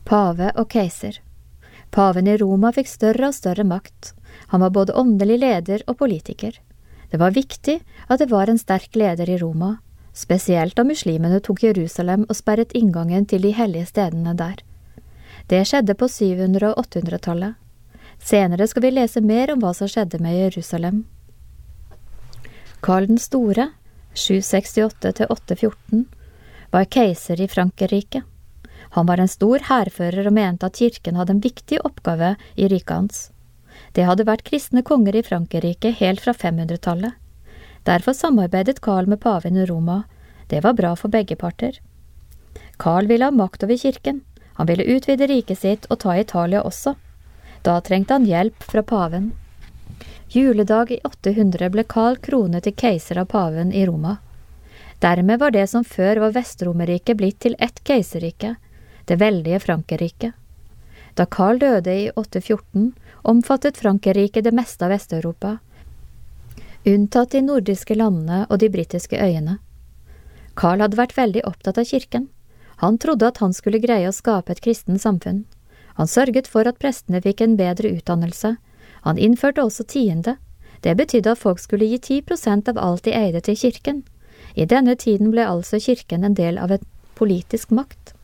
Pave og keiser. Paven i Roma fikk større og større makt. Han var både åndelig leder og politiker. Det var viktig at det var en sterk leder i Roma, spesielt da muslimene tok Jerusalem og sperret inngangen til de hellige stedene der. Det skjedde på 700- og 800-tallet. Senere skal vi lese mer om hva som skjedde med Jerusalem. Karl den Store, 768–814, var keiser i Frankrike. Han var en stor hærfører og mente at kirken hadde en viktig oppgave i riket hans. Det hadde vært kristne konger i Frankrike helt fra 500-tallet. Derfor samarbeidet Karl med paven i Roma. Det var bra for begge parter. Karl ville ha makt over kirken. Han ville utvide riket sitt og ta Italia også. Da trengte han hjelp fra paven. Juledag i 800 ble Karl kronet til keiser av paven i Roma. Dermed var det som før var Vestromerriket blitt til ett keiserrike, det veldige Frankrike. Da Karl døde i 814, omfattet Frankrike det meste av Vest-Europa, unntatt de nordiske landene og de britiske øyene. Karl hadde vært veldig opptatt av kirken. Han trodde at han skulle greie å skape et kristen samfunn. Han sørget for at prestene fikk en bedre utdannelse. Han innførte også tiende. Det betydde at folk skulle gi 10% av alt de eide til kirken. I denne tiden ble altså kirken en del av en politisk makt.